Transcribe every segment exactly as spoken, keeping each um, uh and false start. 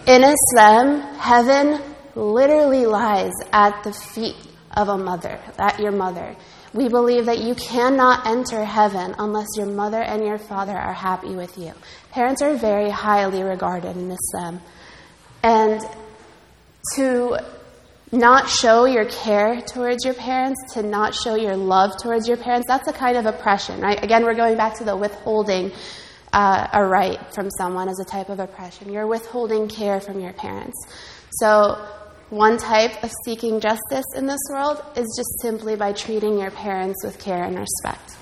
In Islam, heaven literally lies at the feet of a mother, at your mother. We believe that you cannot enter heaven unless your mother and your father are happy with you. Parents are very highly regarded in Islam. And to not show your care towards your parents, to not show your love towards your parents, that's a kind of oppression, right? Again, we're going back to the withholding uh, a right from someone as a type of oppression. You're withholding care from your parents. So one type of seeking justice in this world is just simply by treating your parents with care and respect.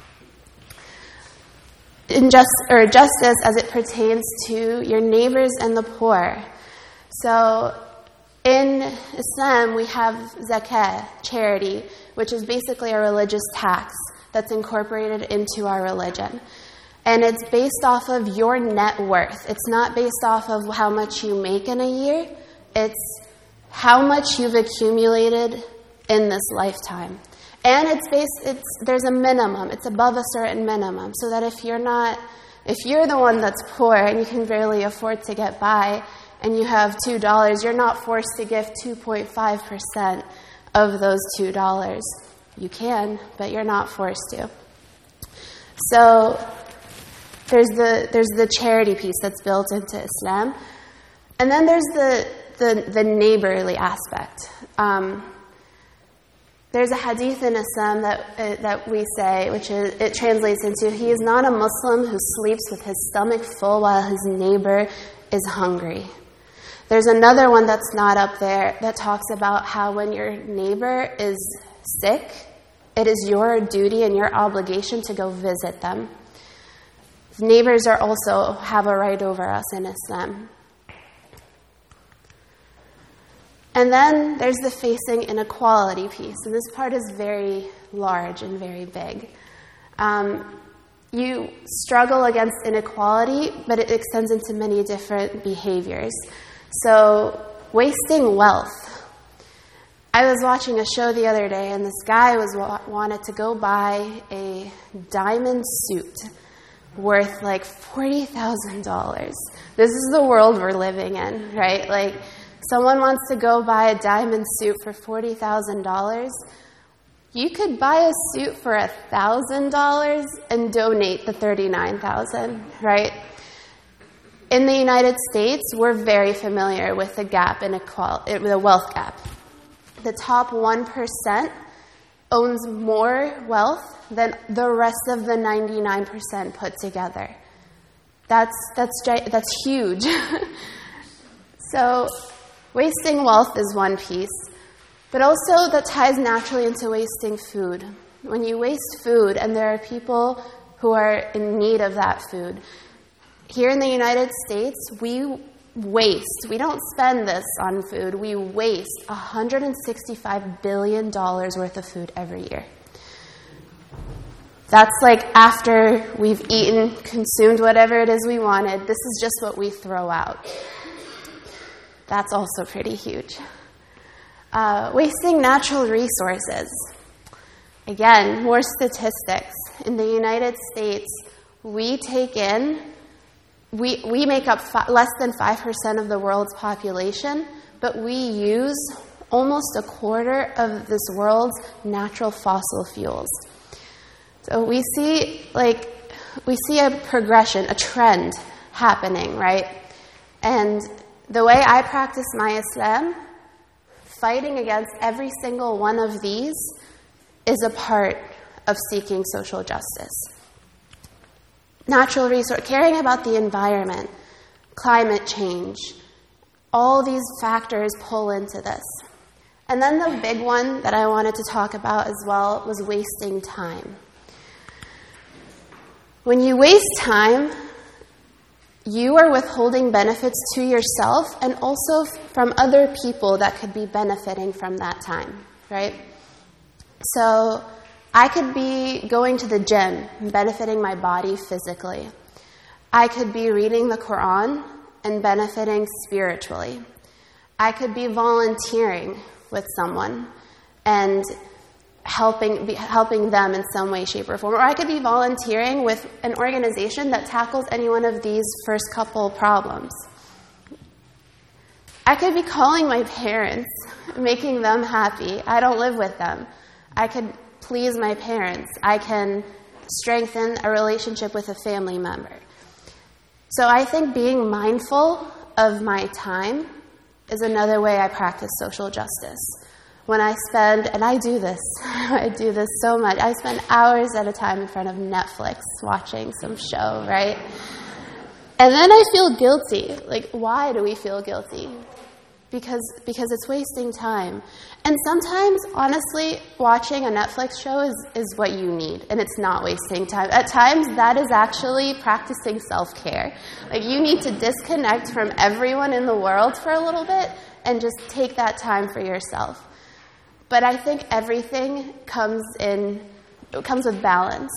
Injust, or justice as it pertains to your neighbors and the poor. So in Islam, we have zakah, charity, which is basically a religious tax that's incorporated into our religion. And it's based off of your net worth. It's not based off of how much you make in a year. It's how much you've accumulated in this lifetime. And it's based, it's, there's a minimum. It's above a certain minimum. So that if you're not, if you're the one that's poor and you can barely afford to get by, and you have two dollars, you're not forced to give two point five percent of those two dollars. You can, but you're not forced to. So there's the there's the charity piece that's built into Islam. And then there's the the, the neighborly aspect. Um, there's a hadith in Islam that uh, that we say, which is, it translates into, he is not a Muslim who sleeps with his stomach full while his neighbor is hungry. There's another one that's not up there that talks about how when your neighbor is sick, it is your duty and your obligation to go visit them. Neighbors are also have a right over us in Islam. And then there's the facing inequality piece. And this part is very large and very big. Um, you struggle against inequality, but it extends into many different behaviors. So, wasting wealth. I was watching a show the other day, and this guy was wanted to go buy a diamond suit worth like forty thousand dollars. This is the world we're living in, right? Like, someone wants to go buy a diamond suit for forty thousand dollars. You could buy a suit for one thousand dollars and donate the thirty-nine thousand dollars, right? In the United States, we're very familiar with the gap in equality, the wealth gap. The top one percent owns more wealth than the rest of the ninety-nine percent put together. That's that's that's huge. So, wasting wealth is one piece, but also that ties naturally into wasting food. When you waste food, and there are people who are in need of that food. Here in the United States, we waste, we don't spend this on food, we waste one hundred sixty-five billion dollars worth of food every year. That's like after we've eaten, consumed whatever it is we wanted, this is just what we throw out. That's also pretty huge. Uh, wasting natural resources. Again, more statistics. In the United States, we take in We we make up fi- less than five percent of the world's population, but we use almost a quarter of this world's natural fossil fuels. So we see like we see a progression, a trend happening, right? And the way I practice my Islam, fighting against every single one of these is a part of seeking social justice. Natural resource, caring about the environment, climate change, all these factors pull into this. And then the big one that I wanted to talk about as well was wasting time. When you waste time, you are withholding benefits to yourself and also from other people that could be benefiting from that time, right? So I could be going to the gym and benefiting my body physically. I could be reading the Quran and benefiting spiritually. I could be volunteering with someone and helping be, helping them in some way, shape, or form. Or I could be volunteering with an organization that tackles any one of these first couple problems. I could be calling my parents, making them happy. I don't live with them. I could please my parents. I can strengthen a relationship with a family member. So I think being mindful of my time is another way I practice social justice. When I spend, and I do this, I do this so much, I spend hours at a time in front of Netflix watching some show, right? And then I feel guilty. Like, why do we feel guilty? Because because it's wasting time. And sometimes, honestly, watching a Netflix show is, is what you need, and it's not wasting time. At times, that is actually practicing self-care. Like, you need to disconnect from everyone in the world for a little bit and just take that time for yourself. But I think everything comes in, it comes with balance.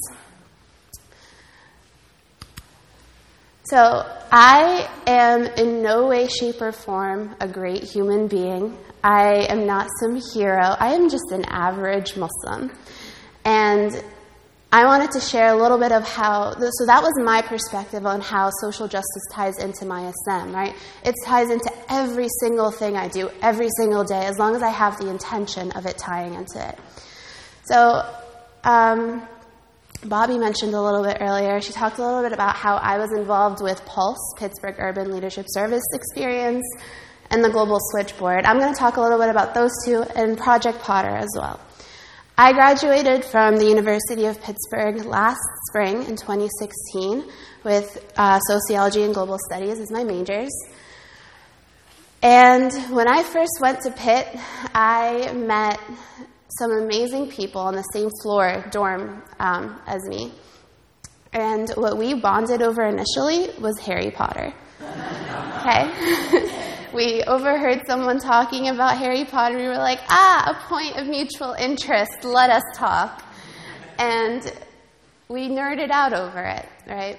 So I am in no way, shape, or form a great human being. I am not some hero. I am just an average Muslim. And I wanted to share a little bit of how, so that was my perspective on how social justice ties into my Islam, right? It ties into every single thing I do every single day, as long as I have the intention of it tying into it. So, um... Bobby mentioned a little bit earlier, she talked a little bit about how I was involved with PULSE, Pittsburgh Urban Leadership Service Experience, and the Global Switchboard. I'm going to talk a little bit about those two and Project Potter as well. I graduated from the University of Pittsburgh last spring in twenty sixteen with uh, Sociology and Global Studies as my majors. And when I first went to Pitt, I met some amazing people on the same floor dorm um, as me. And what we bonded over initially was Harry Potter. Okay? We overheard someone talking about Harry Potter. We were like, ah, a point of mutual interest. Let us talk. And we nerded out over it, right?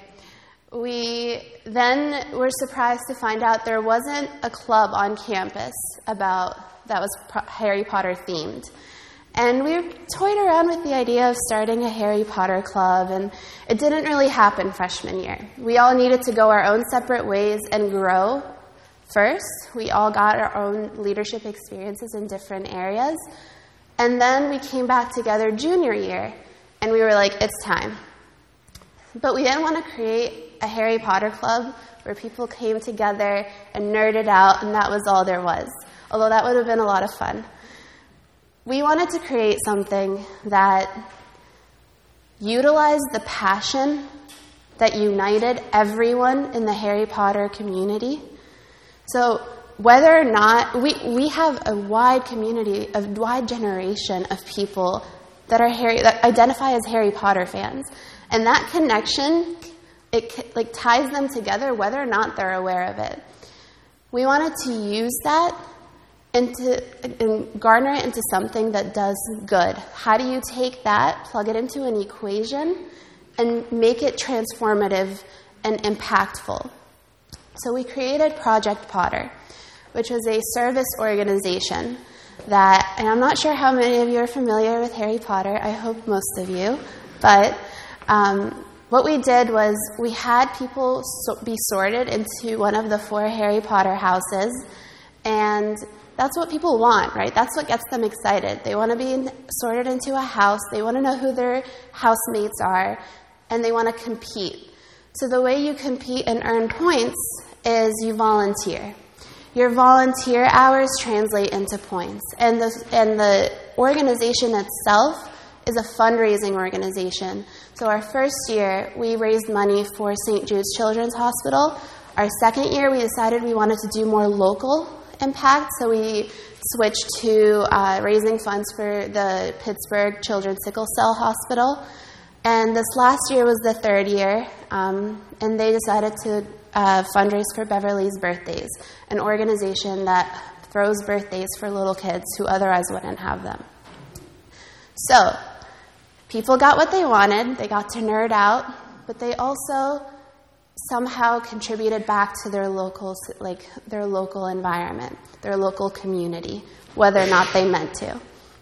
We then were surprised to find out there wasn't a club on campus about that was Harry Potter themed. And we toyed around with the idea of starting a Harry Potter club, and it didn't really happen freshman year. We all needed to go our own separate ways and grow first. We all got our own leadership experiences in different areas. And then we came back together junior year, and we were like, it's time. But we didn't want to create a Harry Potter club where people came together and nerded out, and that was all there was, although that would have been a lot of fun. We wanted to create something that utilized the passion that united everyone in the Harry Potter community. So whether or not, we, we have a wide community, a wide generation of people that are Harry, that identify as Harry Potter fans. And that connection, it like ties them together whether or not they're aware of it. We wanted to use that into, and garner it into something that does good. How do you take that, plug it into an equation, and make it transformative and impactful? So we created Project Potter, which was a service organization that, and I'm not sure how many of you are familiar with Harry Potter. I hope most of you. But um, what we did was we had people so, be sorted into one of the four Harry Potter houses, and that's what people want, right? That's what gets them excited. They want to be in, sorted into a house. They want to know who their housemates are, and they want to compete. So the way you compete and earn points is you volunteer. Your volunteer hours translate into points. And the, and the organization itself is a fundraising organization. So our first year, we raised money for Saint Jude's Children's Hospital. Our second year, we decided we wanted to do more local impact, so we switched to uh, raising funds for the Pittsburgh Children's Sickle Cell Hospital. And this last year was the third year, um, and they decided to uh, fundraise for Beverly's Birthdays, an organization that throws birthdays for little kids who otherwise wouldn't have them. So, people got what they wanted. They got to nerd out, but they also somehow contributed back to their local, like their local environment, their local community, whether or not they meant to.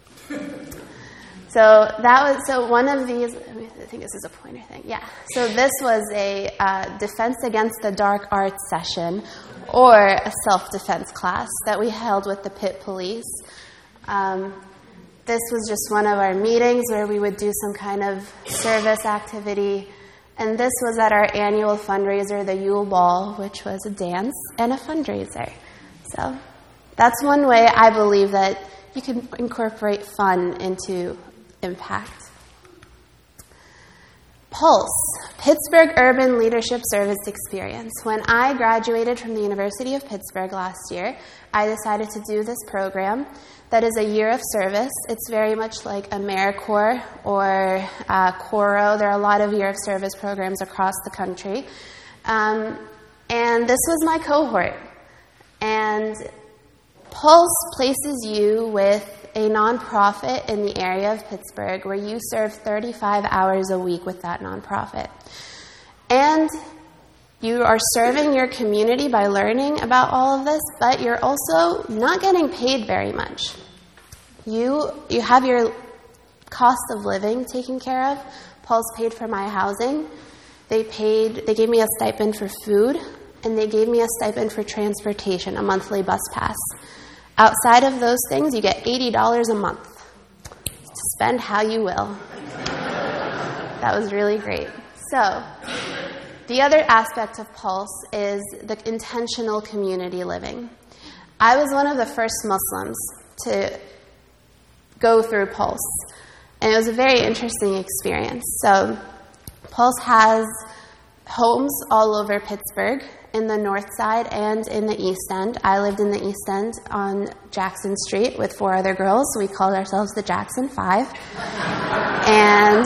So that was so one of these. I think this is a pointer thing. Yeah. So this was a uh, Defense Against the Dark Arts session, or a self-defense class that we held with the Pitt Police. Um, this was just one of our meetings where we would do some kind of service activity. And this was at our annual fundraiser, the Yule Ball, which was a dance and a fundraiser. So that's one way I believe that you can incorporate fun into impact. Pulse, Pittsburgh Urban Leadership Service Experience. When I graduated from the University of Pittsburgh last year, I decided to do this program that is a year of service. It's very much like AmeriCorps or uh, Coro. There are a lot of year of service programs across the country. Um, and this was my cohort. And Pulse places you with a nonprofit in the area of Pittsburgh where you serve thirty-five hours a week with that nonprofit. And you are serving your community by learning about all of this, but you're also not getting paid very much. You you have your cost of living taken care of. Pulse paid for my housing. They paid. They gave me a stipend for food, and they gave me a stipend for transportation, a monthly bus pass. Outside of those things, you get eighty dollars a month to spend how you will. That was really great. So, the other aspect of Pulse is the intentional community living. I was one of the first Muslims to go through Pulse, and it was a very interesting experience. So, Pulse has homes all over Pittsburgh, in the north side and in the east end. I lived in the east end on Jackson Street with four other girls. We called ourselves the Jackson Five. and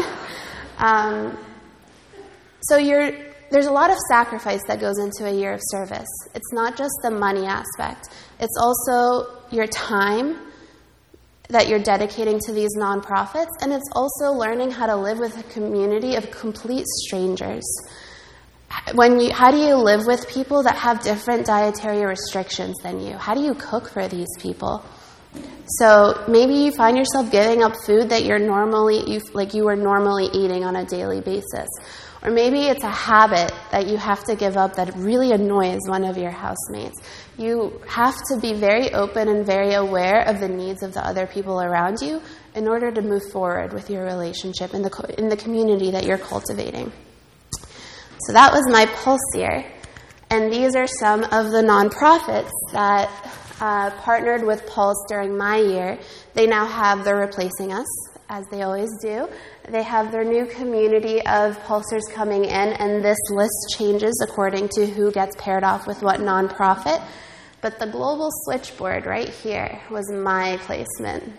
um, so you're, there's a lot of sacrifice that goes into a year of service. It's not just the money aspect. It's also your time that you're dedicating to these nonprofits, and it's also learning how to live with a community of complete strangers. When you, how do you live with people that have different dietary restrictions than you? How do you cook for these people? So maybe you find yourself giving up food that you're normally, you, like you were normally eating on a daily basis. Or maybe it's a habit that you have to give up that really annoys one of your housemates. You have to be very open and very aware of the needs of the other people around you in order to move forward with your relationship in the in the community that you're cultivating. So that was my Pulse year. And these are some of the nonprofits that uh, partnered with Pulse during my year. They now have, they're replacing us, as they always do. They have their new community of Pulsers coming in, and this list changes according to who gets paired off with what nonprofit. But the Global Switchboard right here was my placement.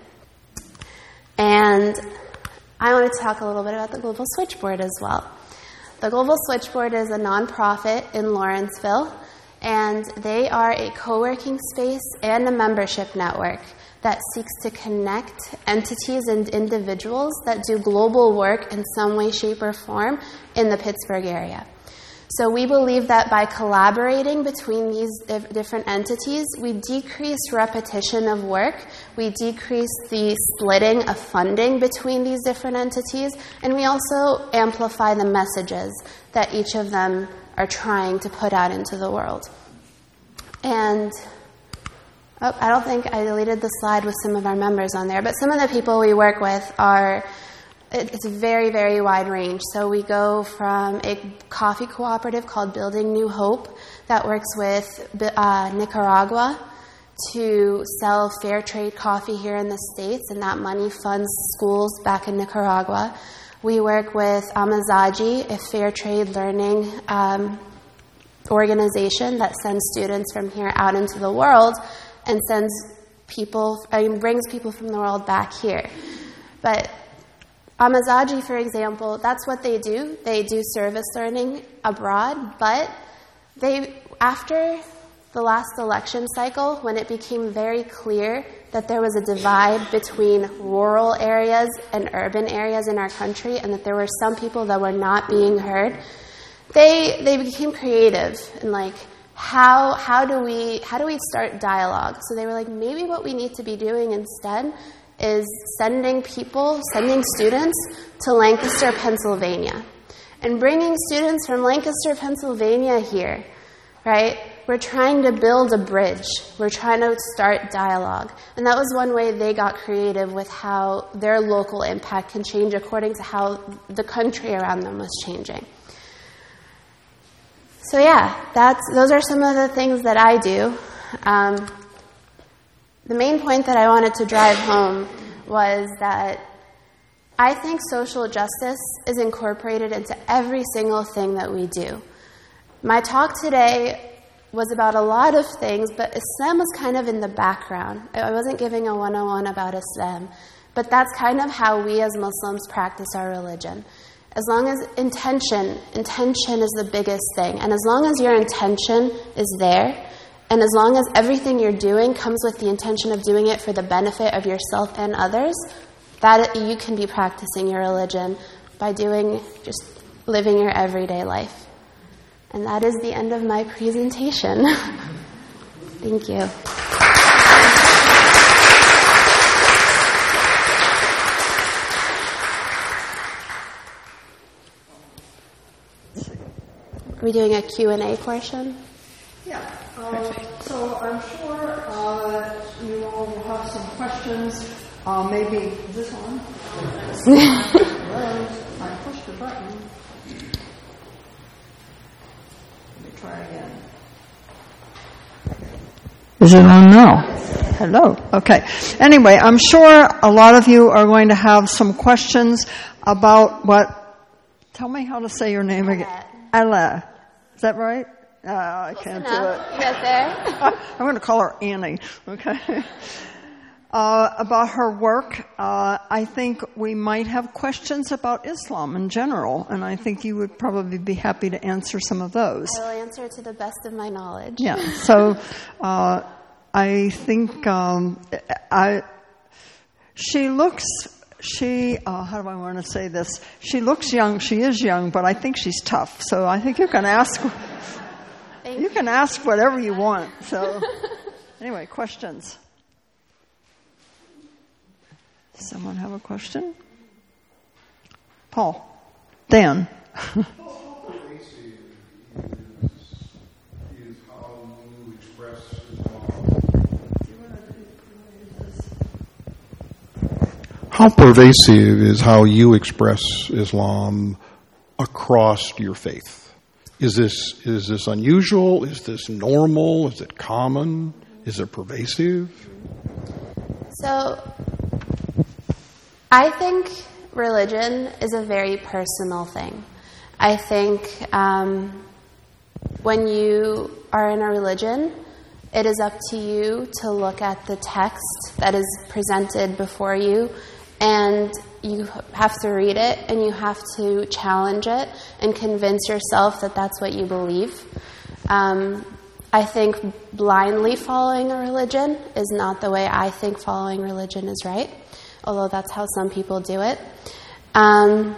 And I want to talk a little bit about the Global Switchboard as well. The Global Switchboard is a nonprofit in Lawrenceville, and they are a co-working space and a membership network that seeks to connect entities and individuals that do global work in some way, shape, or form in the Pittsburgh area. So we believe that by collaborating between these different entities, we decrease repetition of work, we decrease the splitting of funding between these different entities, and we also amplify the messages that each of them are trying to put out into the world. And oh, I don't think I deleted the slide with some of our members on there, but some of the people we work with are, it's a very, very wide range. So we go from a coffee cooperative called Building New Hope that works with uh, Nicaragua to sell fair trade coffee here in the States, and that money funds schools back in Nicaragua. We work with Amazaji, a fair trade learning um, organization that sends students from here out into the world and sends people, I mean, brings people from the world back here. But Amazaji, for example, that's what they do. They do service learning abroad, but they, after the last election cycle, when it became very clear that there was a divide between rural areas and urban areas in our country, and that there were some people that were not being heard, they they became creative and like, how how do we how do we start dialogue? So they were like, maybe what we need to be doing instead is sending people, sending students to Lancaster, Pennsylvania, and bringing students from Lancaster, Pennsylvania here, right? We're trying to build a bridge. We're trying to start dialogue. And that was one way they got creative with how their local impact can change according to how the country around them was changing. So yeah, that's those are some of the things that I do. Um, the main point that I wanted to drive home was that I think social justice is incorporated into every single thing that we do. My talk today was about a lot of things, but Islam was kind of in the background. I wasn't giving a one oh one about Islam, but that's kind of how we as Muslims practice our religion. As long as intention, intention is the biggest thing, and as long as your intention is there, and as long as everything you're doing comes with the intention of doing it for the benefit of yourself and others, that you can be practicing your religion by doing, just living your everyday life. And that is the end of my presentation. Thank you. Are we doing a Q and A portion? Yeah. Uh, so I'm sure uh, you all will have some questions. Uh, maybe this one. I pushed the button. Let me try again. Is it on now? Hello. Okay. Anyway, I'm sure a lot of you are going to have some questions about what. Tell me how to say your name again. Ala. Is that right? Uh, I can't do it. You got there? I'm going to call her Annie. Okay. Uh, about her work, uh, I think we might have questions about Islam in general, and I think you would probably be happy to answer some of those. I will answer to the best of my knowledge. Yeah. So uh, I think um, I. She looks. She, uh, how do I want to say this? She looks young. She is young, but I think she's tough. So I think you can ask. Thank you can ask whatever you want. So anyway, questions. Someone have a question? Paul, Dan. How pervasive is how you express Islam across your faith? Is this is this unusual? Is this normal? Is it common? Is it pervasive? So, I think religion is a very personal thing. I think um, when you are in a religion, it is up to you to look at the text that is presented before you, and you have to read it, and you have to challenge it and convince yourself that that's what you believe. Um, I think blindly following a religion is not the way I think following religion is right, although that's how some people do it. Um,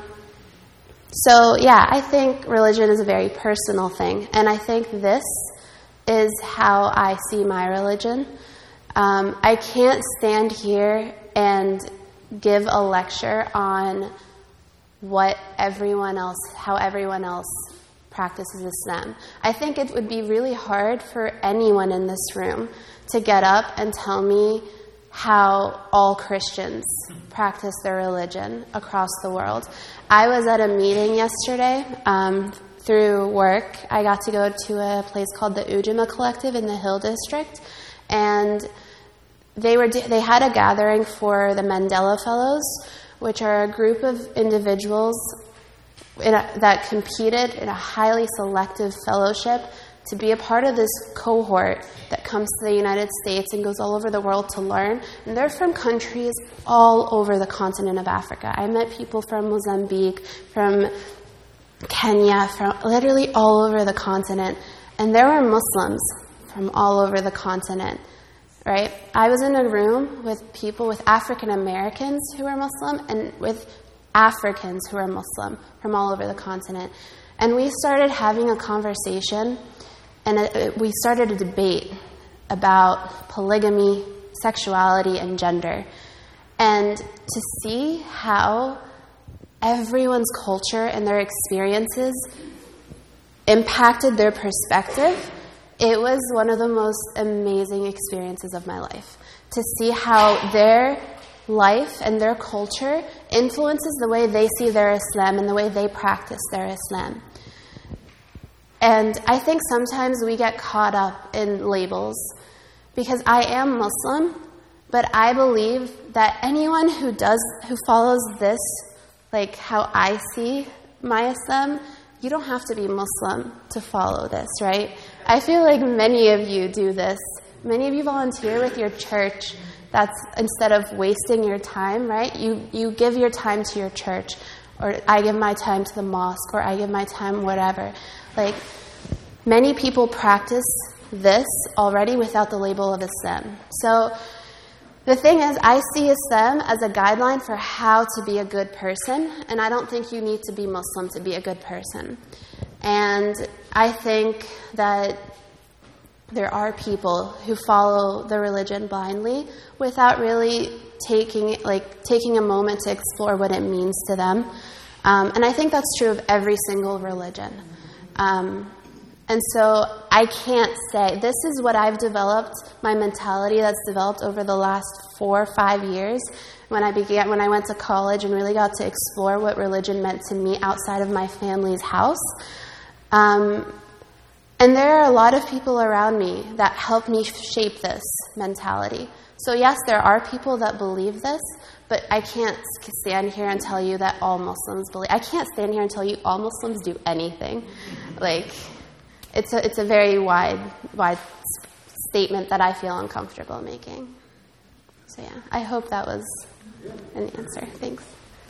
so, yeah, I think religion is a very personal thing, and I think this is how I see my religion. Um, I can't stand here and give a lecture on what everyone else, how everyone else practices Islam. I think it would be really hard for anyone in this room to get up and tell me how all Christians practice their religion across the world. I was at a meeting yesterday um, through work. I got to go to a place called the Ujima Collective in the Hill District, and they were they had a gathering for the Mandela Fellows, which are a group of individuals in a, that competed in a highly selective fellowship to be a part of this cohort that comes to the United States and goes all over the world to learn. And they're from countries all over the continent of Africa. I met people from Mozambique, from Kenya, from literally all over the continent. And there were Muslims from all over the continent, right? I was in a room with people, with African Americans who were Muslim and with Africans who are Muslim from all over the continent. And we started having a conversation, and it, we started a debate about polygamy, sexuality, and gender. And to see how everyone's culture and their experiences impacted their perspective it was one of the most amazing experiences of my life to see how their life and their culture influences the way they see their Islam and the way they practice their Islam. And I think sometimes we get caught up in labels because I am Muslim, but I believe that anyone who does, who follows this, like how I see my Islam, you don't have to be Muslim to follow this, right? I feel like many of you do this. Many of you volunteer with your church. That's instead of wasting your time, right? You you give your time to your church, or I give my time to the mosque, or I give my time whatever. Like, many people practice this already without the label of Islam. So the thing is, I see Islam as a guideline for how to be a good person, and I don't think you need to be Muslim to be a good person. And I think that there are people who follow the religion blindly without really taking like taking a moment to explore what it means to them. Um, and I think that's true of every single religion. Um, and so I can't say, this is what I've developed, my mentality that's developed over the last four or five years when I began, when I went to college and really got to explore what religion meant to me outside of my family's house. Um, And there are a lot of people around me that help me shape this mentality. So yes, there are people that believe this, but I can't stand here and tell you that all Muslims believe. I can't stand here and tell you all Muslims do anything. Like, it's a, it's a very wide, wide statement that I feel uncomfortable making. So yeah, I hope that was an answer. Thanks.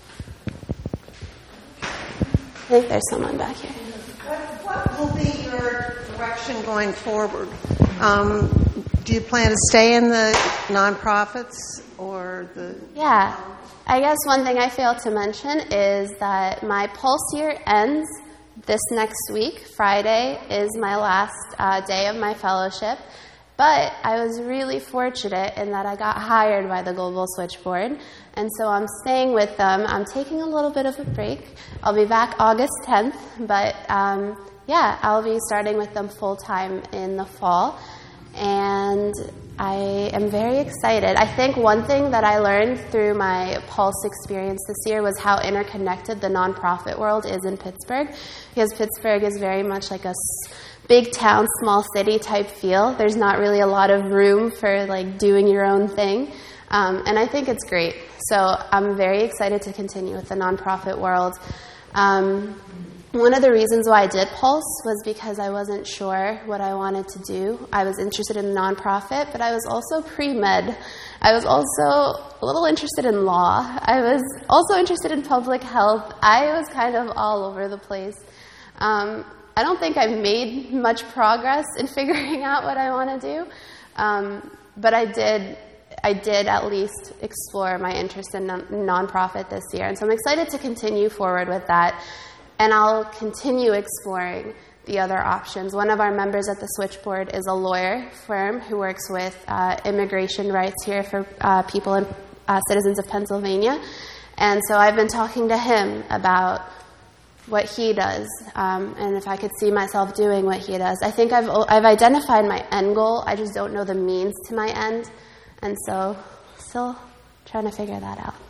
I think there's someone back here. What will be your direction going forward? Um, do you plan to stay in the nonprofits or the... Yeah. I guess one thing I failed to mention is that my Pulse year ends this next week. Friday is my last uh, day of my fellowship. But I was really fortunate in that I got hired by the Global Switchboard. And so I'm staying with them. I'm taking a little bit of a break. I'll be back August tenth. But um, yeah, I'll be starting with them full-time in the fall. And I am very excited. I think one thing that I learned through my Pulse experience this year was how interconnected the nonprofit world is in Pittsburgh. Because Pittsburgh is very much like a big town, small city type feel. There's not really a lot of room for like doing your own thing. Um, and I think it's great. So I'm very excited to continue with the nonprofit world. Um, one of the reasons why I did Pulse was because I wasn't sure what I wanted to do. I was interested in nonprofit, but I was also pre-med. I was also a little interested in law. I was also interested in public health. I was kind of all over the place. Um, I don't think I've made much progress in figuring out what I want to do, um, but I did I did at least explore my interest in non- nonprofit this year, and so I'm excited to continue forward with that, and I'll continue exploring the other options. One of our members at the Switchboard is a lawyer firm who works with uh, immigration rights here for uh, people and uh, citizens of Pennsylvania, and so I've been talking to him about what he does, um, and if I could see myself doing what he does. I think I've I've identified my end goal. I just don't know the means to my end, and so still trying to figure that out.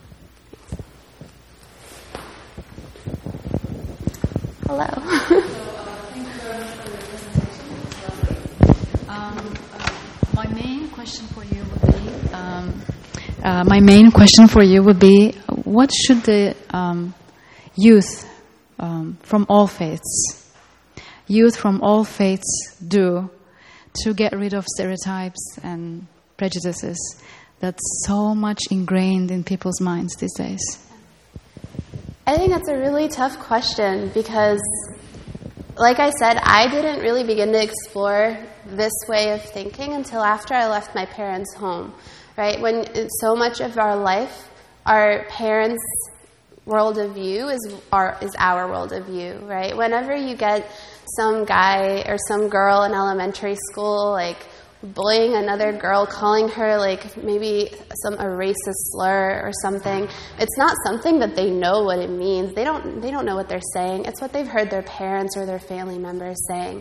Hello. um, uh, my main question for you would be um, uh, my main question for you would be what should the um, youth Um, from all faiths, youth from all faiths do to get rid of stereotypes and prejudices that's so much ingrained in people's minds these days? I think that's a really tough question because, like I said, I didn't really begin to explore this way of thinking until after I left my parents' home, right? When so much of our life, our parents' world of view is our is our world of view, right? Whenever you get some guy or some girl in elementary school like bullying another girl, calling her like maybe some a racist slur or something, it's not something that they know what it means. They don't they don't know what they're saying. It's what they've heard their parents or their family members saying.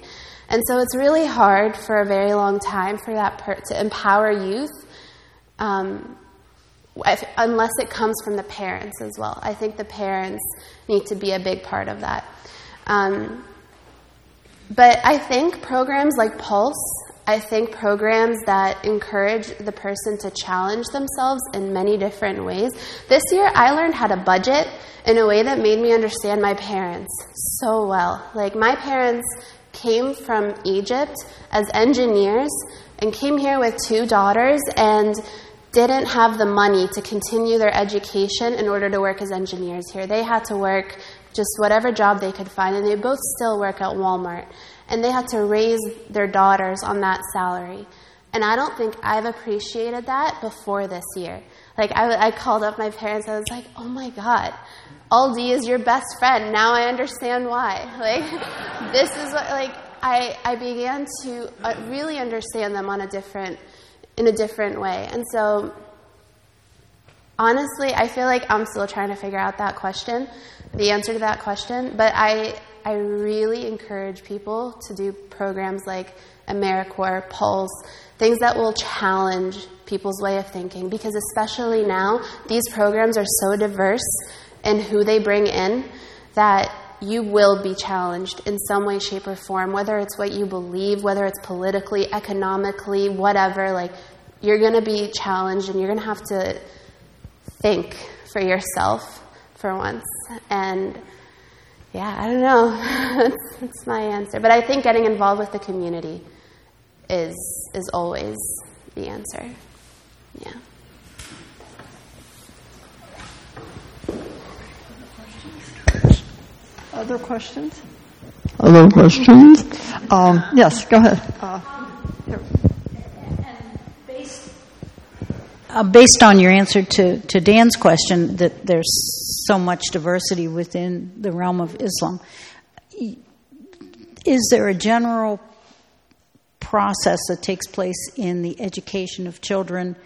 And so it's really hard for a very long time for that per- to empower youth, um, if, unless it comes from the parents as well. I think the parents need to be a big part of that. Um, but I think programs like Pulse, I think programs that encourage the person to challenge themselves in many different ways. This year I learned how to budget in a way that made me understand my parents so well. Like, my parents came from Egypt as engineers and came here with two daughters and didn't have the money to continue their education in order to work as engineers here. They had to work just whatever job they could find, and they both still work at Walmart. And they had to raise their daughters on that salary. And I don't think I've appreciated that before this year. Like, I, I called up my parents, I was like, oh my God, Aldi is your best friend. Now I understand why. Like, this is what, like, I, I began to uh, really understand them on a different, in a different way. And so, honestly, I feel like I'm still trying to figure out that question, the answer to that question. But I, I really encourage people to do programs like AmeriCorps, Pulse, things that will challenge people's way of thinking. Because especially now, these programs are so diverse in who they bring in that you will be challenged in some way, shape, or form, whether it's what you believe, whether it's politically, economically, whatever. Like, you're going to be challenged, and you're going to have to think for yourself for once. And yeah, I don't know. that's, that's my answer. But I think getting involved with the community is is always the answer. Yeah. Other questions? Other questions? Um, yes, go ahead. Uh, here. Uh, based on your answer to, to Dan's question, that there's so much diversity within the realm of Islam, is there a general process that takes place in the education of children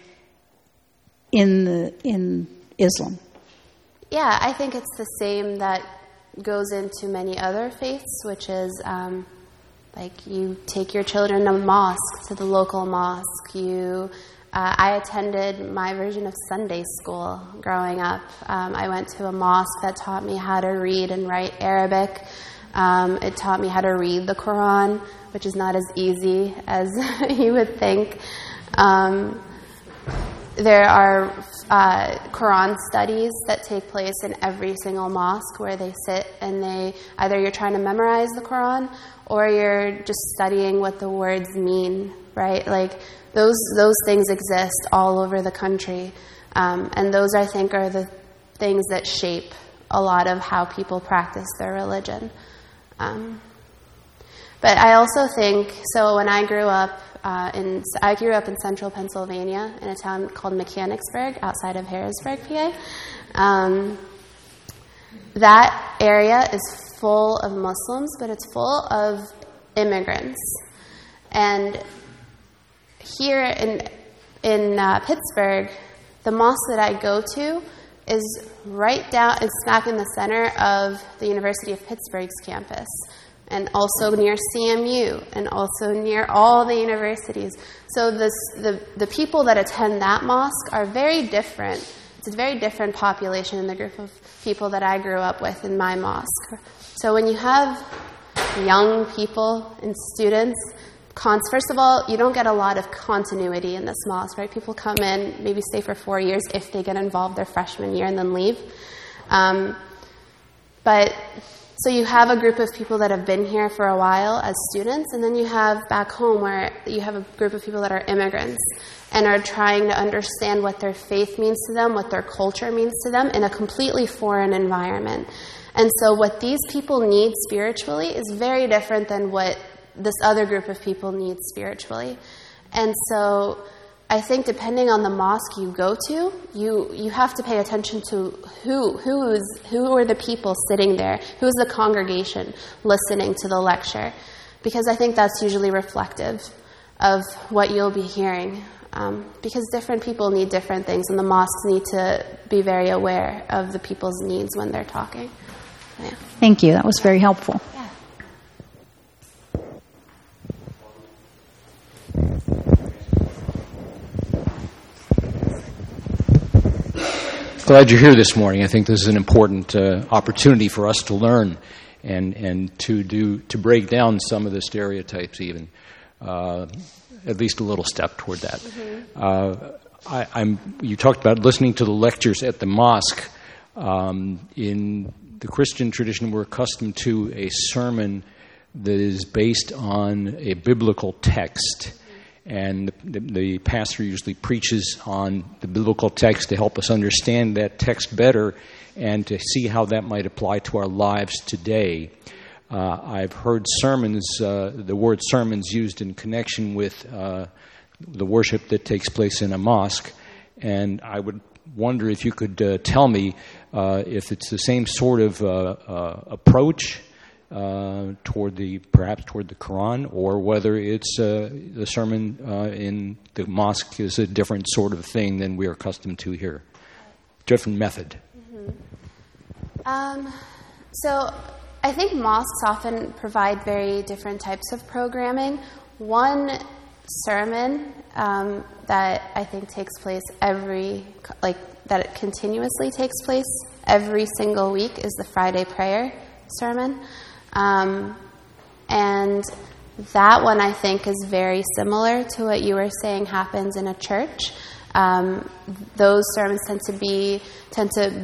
in the in Islam? Yeah, I think it's the same that goes into many other faiths, which is um, like you take your children to mosque, to the local mosque. You, uh, I attended my version of Sunday school growing up. Um, I went to a mosque that taught me how to read and write Arabic. Um, it taught me how to read the Quran, which is not as easy as you would think. Um, there are uh, Quran studies that take place in every single mosque where they sit and they, either you're trying to memorize the Quran or you're just studying what the words mean, right? Like those those things exist all over the country. Um, and those, I think, are the things that shape a lot of how people practice their religion. Um, but I also think, so when I grew up, uh, in I grew up in central Pennsylvania in a town called Mechanicsburg outside of Harrisburg, P A. Um, that area is full of Muslims, but it's full of immigrants. And here in in uh, Pittsburgh, the mosque that I go to is right down, it's smack in the center of the University of Pittsburgh's campus, and also near C M U, and also near all the universities. So this, the the people that attend that mosque are very different. It's a very different population than the group of people that I grew up with in my mosque. So when you have young people and students, First of all, you don't get a lot of continuity in this mosque, right? People come in, maybe stay for four years if they get involved their freshman year and then leave. Um, but so you have a group of people that have been here for a while as students, and then you have back home where you have a group of people that are immigrants and are trying to understand what their faith means to them, what their culture means to them in a completely foreign environment. And so what these people need spiritually is very different than what this other group of people needs spiritually. And so I think depending on the mosque you go to, you you have to pay attention to who who is who are the people sitting there, who is the congregation listening to the lecture, because I think that's usually reflective of what you'll be hearing. Um, because different people need different things, and the mosques need to be very aware of the people's needs when they're talking. Yeah. Thank you. That was very helpful. glad you're here this morning. I think this is an important uh, opportunity for us to learn and and to do to break down some of the stereotypes, even uh, at least a little step toward that. Mm-hmm. Uh, I, I'm. You talked about listening to the lectures at the mosque. Um, in the Christian tradition, we're accustomed to a sermon that is based on a biblical text. And the, the pastor usually preaches on the biblical text to help us understand that text better and to see how that might apply to our lives today. Uh, I've heard sermons, uh, the word sermons used in connection with uh, the worship that takes place in a mosque. And I would wonder if you could uh, tell me uh, if it's the same sort of uh, uh, approach Uh, toward the perhaps toward the Quran, or whether it's uh, the sermon uh, in the mosque is a different sort of thing than we are accustomed to here, different method. Mm-hmm. Um, so I think mosques often provide very different types of programming. One sermon um, that I think takes place every like that it continuously takes place every single week is the Friday prayer sermon. Um, and that one, I think, is very similar to what you were saying happens in a church. Um, those sermons tend to be, tend to,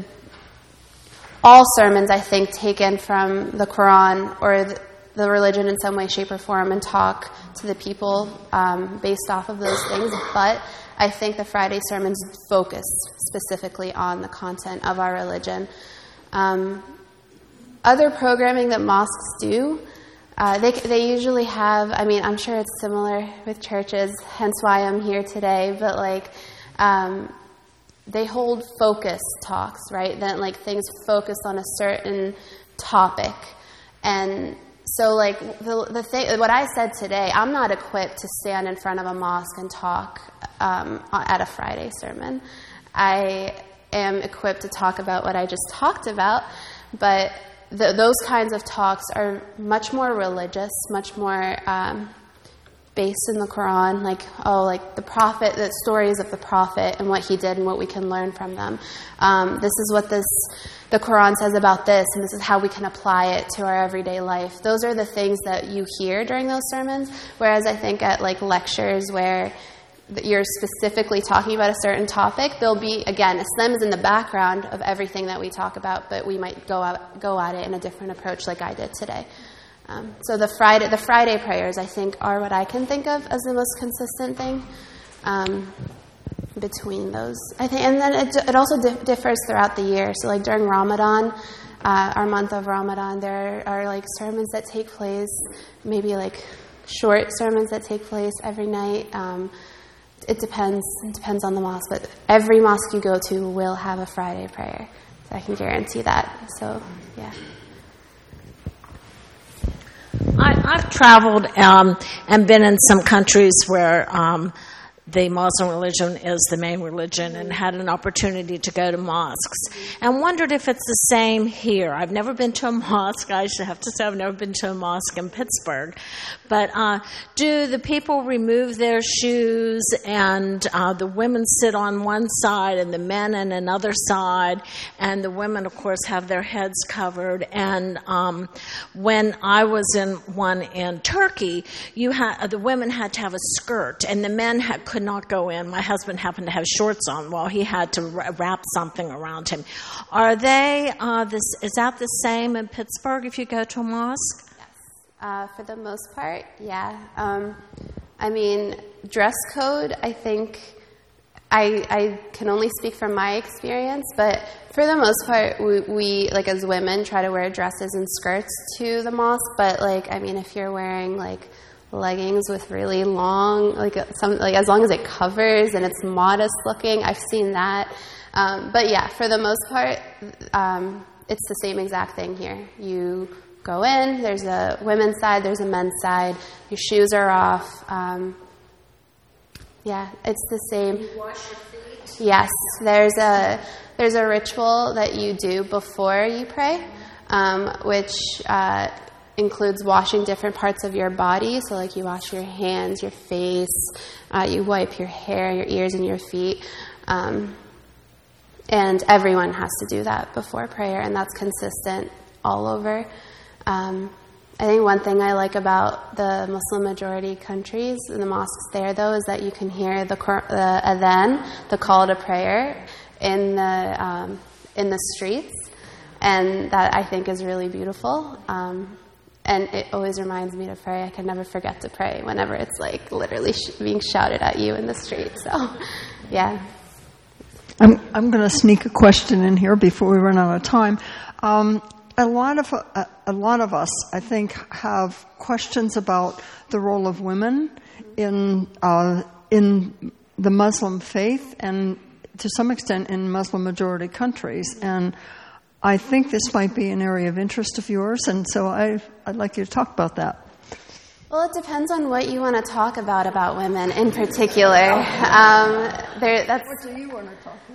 all sermons, I think, taken from the Quran or the, the religion in some way, shape, or form and talk to the people um, based off of those things. But I think the Friday sermons focus specifically on the content of our religion. Um, Other programming that mosques do, uh, they they usually have, I mean, I'm sure it's similar with churches, hence why I'm here today, but like, um, they hold focus talks, right? Then like things focus on a certain topic. And so like the the thing, what I said today, I'm not equipped to stand in front of a mosque and talk um, at a Friday sermon. I am equipped to talk about what I just talked about, but The, those kinds of talks are much more religious, much more um, based in the Quran, like, oh, like the prophet, the stories of the prophet and what he did and what we can learn from them. Um, this is what this the Quran says about this, and this is how we can apply it to our everyday life. Those are the things that you hear during those sermons, whereas I think at like lectures where you're specifically talking about a certain topic, there'll be, again, Islam is in the background of everything that we talk about, but we might go out, go at it in a different approach like I did today. Um, so the Friday the Friday prayers, I think, are what I can think of as the most consistent thing um, between those. I think, and then it, it also di- differs throughout the year. So like during Ramadan, uh, our month of Ramadan, there are like sermons that take place, maybe like short sermons that take place every night. Um, It depends. It depends on the mosque, but every mosque you go to will have a Friday prayer. So I can guarantee that. So, yeah. I, I've traveled um, and been in some countries where um, the Muslim religion is the main religion, and had an opportunity to go to mosques and wondered if it's the same here. I've never been to a mosque. I should have to say I've never been to a mosque in Pittsburgh. But uh, do the people remove their shoes, and uh, the women sit on one side and the men on another side, and the women, of course, have their heads covered? And um, when I was in one in Turkey, you had the women had to have a skirt, and the men had could not go in. My husband happened to have shorts on while he had to wrap something around him. Are they, uh, this, is that the same in Pittsburgh if you go to a mosque? Yes. Uh, for the most part, yeah. Um, I mean, dress code, I think, I, I can only speak from my experience, but for the most part, we, we, like as women, try to wear dresses and skirts to the mosque, but like, I mean, if you're wearing like leggings with really long, like some, like as long as it covers and it's modest looking, I've seen that. Um, but yeah, for the most part, um, it's the same exact thing here. You go in, there's a women's side, there's a men's side, your shoes are off. Um, yeah, it's the same. You wash your feet? Yes, there's a there's a ritual that you do before you pray, um, which uh, includes washing different parts of your body. So like you wash your hands, your face, uh, you wipe your hair, your ears, and your feet. Um, And everyone has to do that before prayer, and that's consistent all over. Um, I think one thing I like about the Muslim-majority countries and the mosques there, though, is that you can hear the, the adhan, the call to prayer, in the um, in the streets, and that I think is really beautiful. Um, and it always reminds me to pray. I can never forget to pray whenever it's like literally sh- being shouted at you in the street. So, yeah. I'm I'm going to sneak a question in here before we run out of time. Um, a lot of a, a lot of us, I think, have questions about the role of women in uh, in the Muslim faith, and to some extent in Muslim majority countries. And I think this might be an area of interest of yours, and so I I'd like you to talk about that. Well, it depends on what you want to talk about about women in particular. Um, there, that's. What do you want to talk about?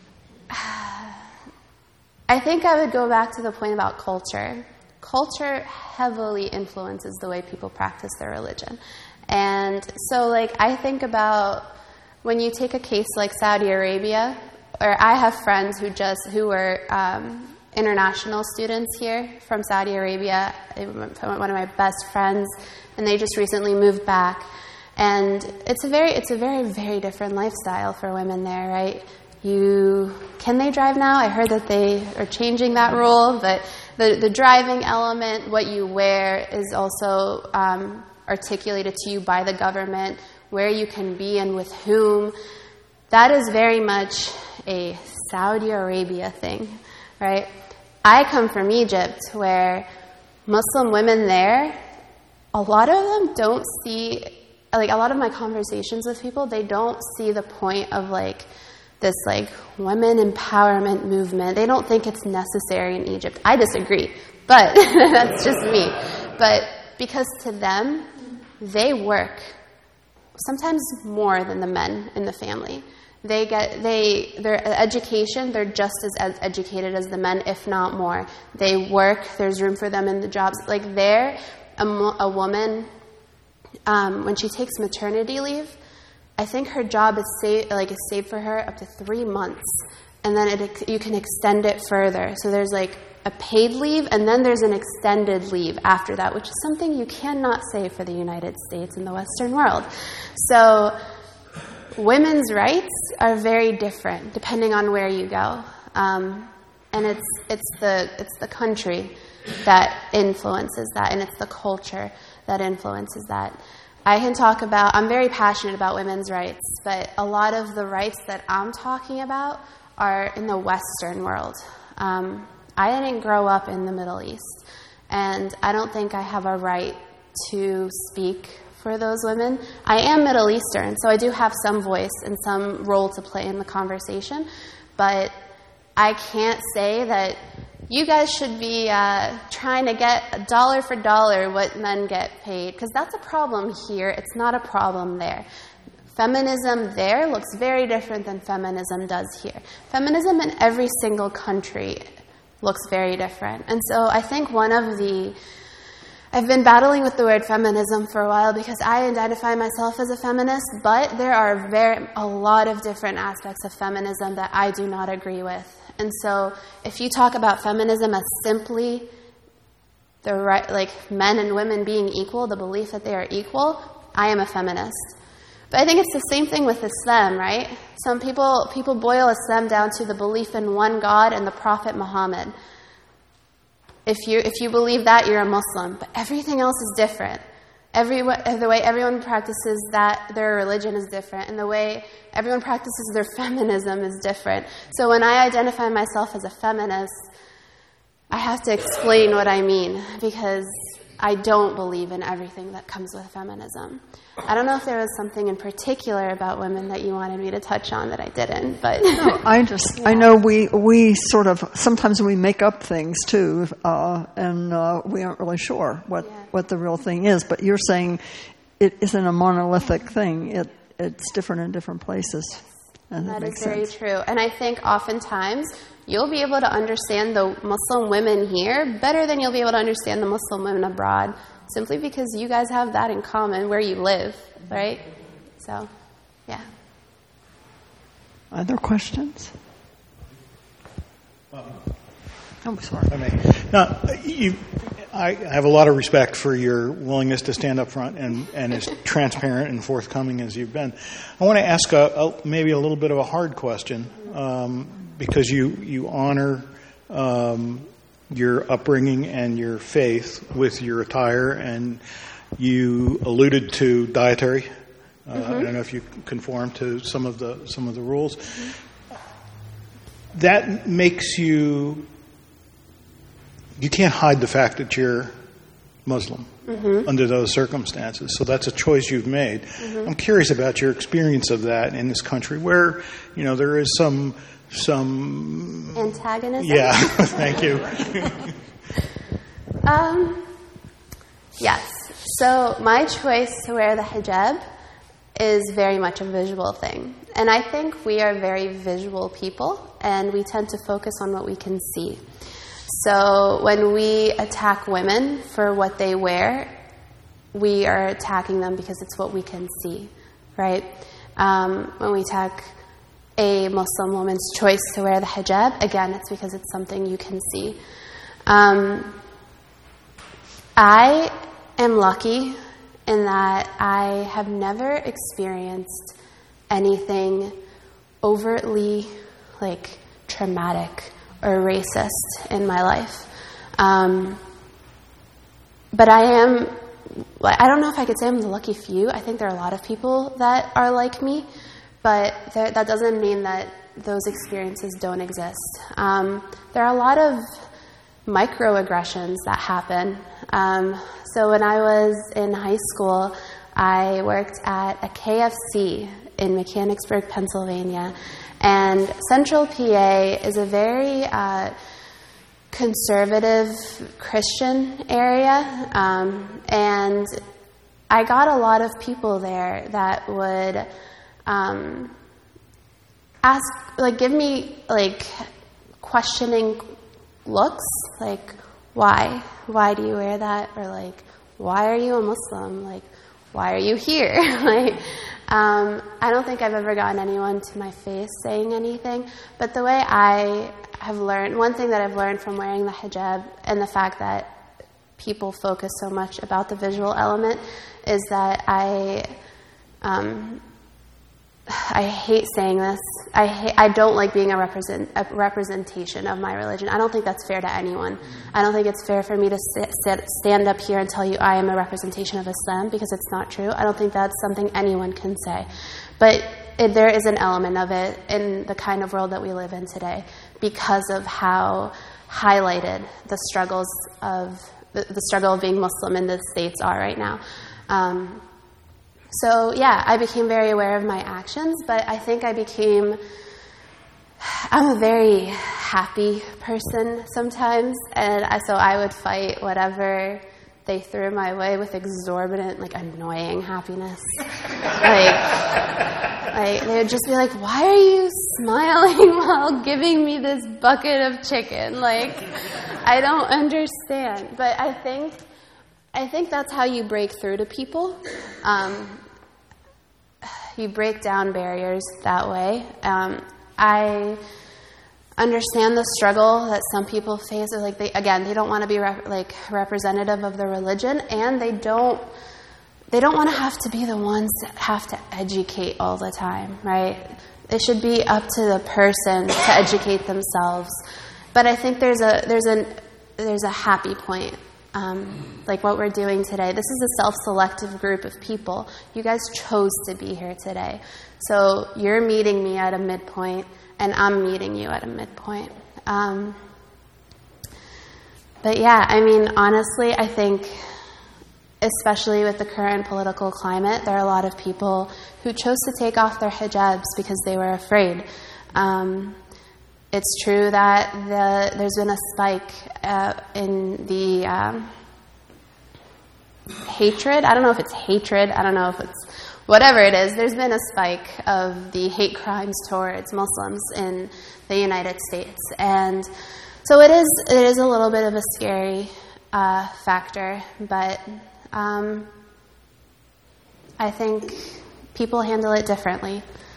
I think I would go back to the point about culture. Culture heavily influences the way people practice their religion. And so, like, I think about when you take a case like Saudi Arabia, or I have friends who just, who were um, international students here from Saudi Arabia, one of my best friends, and they just recently moved back. And it's a very, it's a very, very different lifestyle for women there, right? You can they drive now? I heard that they are changing that rule, but the, the driving element, what you wear, is also um, articulated to you by the government, where you can be and with whom. That is very much a Saudi Arabia thing, right? I come from Egypt, where Muslim women there, a lot of them don't see, like a lot of my conversations with people, they don't see the point of like this like women empowerment movement. They don't think it's necessary in Egypt. I disagree, but that's just me. But because to them, they work sometimes more than the men in the family. They get they their education. They're just as, as educated as the men, if not more. They work. There's room for them in the jobs. Like there, a, a woman um, when she takes maternity leave, I think her job is saved, like is saved for her up to three months, and then it, you can extend it further. So there's like a paid leave, and then there's an extended leave after that, which is something you cannot say for the United States and the Western world. So women's rights are very different depending on where you go, um, and it's it's the it's the country that influences that, and it's the culture that influences that. I can talk about, I'm very passionate about women's rights, but a lot of the rights that I'm talking about are in the Western world. Um, I didn't grow up in the Middle East, and I don't think I have a right to speak for those women. I am Middle Eastern, so I do have some voice and some role to play in the conversation, but I can't say that you guys should be uh, trying to get dollar for dollar what men get paid, because that's a problem here. It's not a problem there. Feminism there looks very different than feminism does here. Feminism in every single country looks very different. And so I think one of the... I've been battling with the word feminism for a while because I identify myself as a feminist, but there are very a lot of different aspects of feminism that I do not agree with. And so if you talk about feminism as simply the right, like men and women being equal, the belief that they are equal, I am a feminist. But I think it's the same thing with Islam, right? Some people people boil Islam down to the belief in one God and the Prophet Muhammad. If you if you believe that, you're a Muslim. But everything else is different. Every, the way everyone practices that, their religion is different. And the way everyone practices their feminism is different. So when I identify myself as a feminist, I have to explain what I mean, because I don't believe in everything that comes with feminism. I don't know if there was something in particular about women that you wanted me to touch on that I didn't, but no, I just yeah. I know we we sort of sometimes we make up things too, uh, and uh, we aren't really sure what, yeah. what the real thing is. But you're saying it isn't a monolithic thing; it it's different in different places. And that, that is very sense. true. And I think oftentimes you'll be able to understand the Muslim women here better than you'll be able to understand the Muslim women abroad, simply because you guys have that in common where you live, right? So, yeah. Other questions? Oh, sorry. I mean, now, you, I have a lot of respect for your willingness to stand up front and, and as transparent and forthcoming as you've been. I want to ask a, a, maybe a little bit of a hard question um, because you, you honor um, your upbringing and your faith with your attire, and you alluded to dietary. Uh, mm-hmm. I don't know if you conform to some of the some of the rules. Mm-hmm. That makes you. You can't hide the fact that you're Muslim mm-hmm. under those circumstances. So that's a choice you've made. Mm-hmm. I'm curious about your experience of that in this country, where you know there is some some antagonism. Yeah, thank you. um, yes. So my choice to wear the hijab is very much a visual thing, and I think we are very visual people, and we tend to focus on what we can see. So when we attack women for what they wear, we are attacking them because it's what we can see, right? Um, when we attack a Muslim woman's choice to wear the hijab, again, it's because it's something you can see. Um, I am lucky in that I have never experienced anything overtly, like, traumatic or racist in my life. Um, but I am, I don't know if I could say I'm the lucky few. I think there are a lot of people that are like me, but there, that doesn't mean that those experiences don't exist. Um, there are a lot of microaggressions that happen. Um, so when I was in high school, I worked at a K F C in Mechanicsburg, Pennsylvania. And Central P A is a very uh, conservative Christian area, um, and I got a lot of people there that would um, ask, like, give me, like, questioning looks, like, why? Why do you wear that? Or, like, why are you a Muslim? Like, why are you here? like, um, I don't think I've ever gotten anyone to my face saying anything, but the way I have learned, one thing that I've learned from wearing the hijab and the fact that people focus so much about the visual element is that I, um, I hate saying this. I hate, I don't like being a, represent, a representation of my religion. I don't think that's fair to anyone. I don't think it's fair for me to sit, sit, stand up here and tell you I am a representation of Islam, because it's not true. I don't think that's something anyone can say. But it, there is an element of it in the kind of world that we live in today because of how highlighted the struggles of the, the struggle of being Muslim in the States are right now. Um, So, yeah, I became very aware of my actions, but I think I became, I'm a very happy person sometimes, and I, so I would fight whatever they threw my way with exorbitant, like, annoying happiness. like, like, they would just be like, why are you smiling while giving me this bucket of chicken? Like, I don't understand. But I think... I think that's how you break through to people. Um, you break down barriers that way. Um, I understand the struggle that some people face. Like they, again, they don't want to be rep- like representative of their religion, and they don't. They don't want to have to be the ones that have to educate all the time, right? It should be up to the person to educate themselves. But I think there's a there's a there's a happy point. Um, like what we're doing today. This is a self-selective group of people. You guys chose to be here today. So you're meeting me at a midpoint, and I'm meeting you at a midpoint. Um, but yeah, I mean, honestly, I think, especially with the current political climate, there are a lot of people who chose to take off their hijabs because they were afraid. Um, It's true that the, there's been a spike uh, in the um, hatred. I don't know if it's hatred. I don't know if it's whatever it is. There's been a spike of the hate crimes towards Muslims in the United States, and so it is. It is a little bit of a scary uh, factor, but um, I think people handle it differently.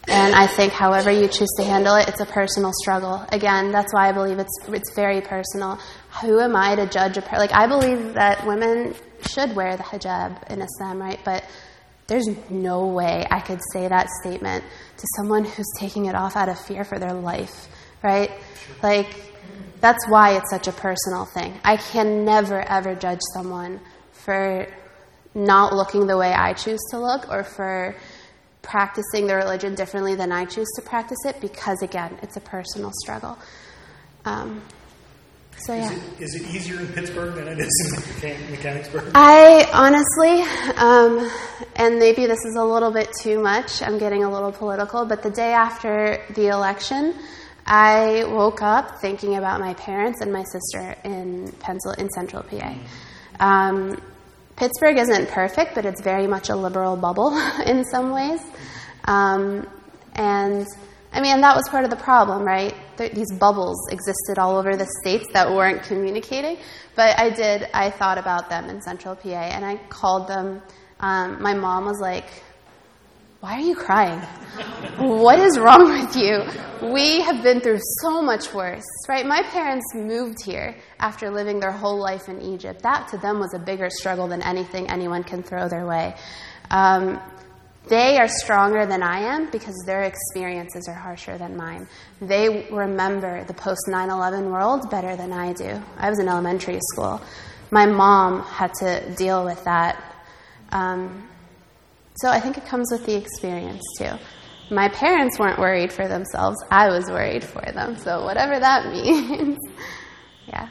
And I think however you choose to handle it, it's a personal struggle. Again, that's why I believe it's it's very personal. Who am I to judge a person? Like, I believe that women should wear the hijab in Islam, right? But there's no way I could say that statement to someone who's taking it off out of fear for their life, right? Like, that's why it's such a personal thing. I can never, ever judge someone for not looking the way I choose to look or for practicing their religion differently than I choose to practice it because, again, it's a personal struggle. Um, so, yeah. Is it, is it easier in Pittsburgh than it is in Mechanicsburg? I honestly, um, and maybe this is a little bit too much, I'm getting a little political, but the day after the election, I woke up thinking about my parents and my sister in Pencil in Central P A. Um, Pittsburgh isn't perfect, but it's very much a liberal bubble in some ways. Um, and, I mean, that was part of the problem, right? There, these bubbles existed all over the states that weren't communicating. But I did, I thought about them in Central P A, and I called them. Um, my mom was like, "Why are you crying? What is wrong with you? We have been through so much worse," right? My parents moved here after living their whole life in Egypt. That to them was a bigger struggle than anything anyone can throw their way. Um, they are stronger than I am because their experiences are harsher than mine. They remember the post nine eleven world better than I do. I was in elementary school. My mom had to deal with that. Um, So I think it comes with the experience, too. My parents weren't worried for themselves. I was worried for them. So whatever that means. Yeah.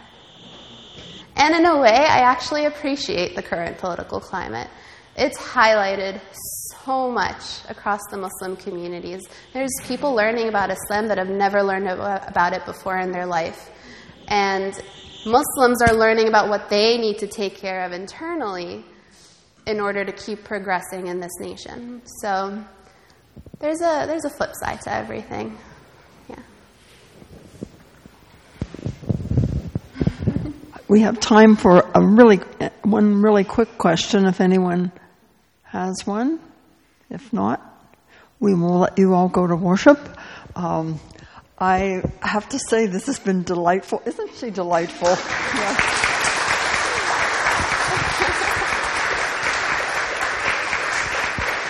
And in a way, I actually appreciate the current political climate. It's highlighted so much across the Muslim communities. There's people learning about Islam that have never learned about it before in their life. And Muslims are learning about what they need to take care of internally in order to keep progressing in this nation. So there's a there's a flip side to everything. Yeah. We have time for a really one really quick question if anyone has one. If not, we will let you all go to worship. Um, I have to say this has been delightful. Isn't she delightful? Yeah.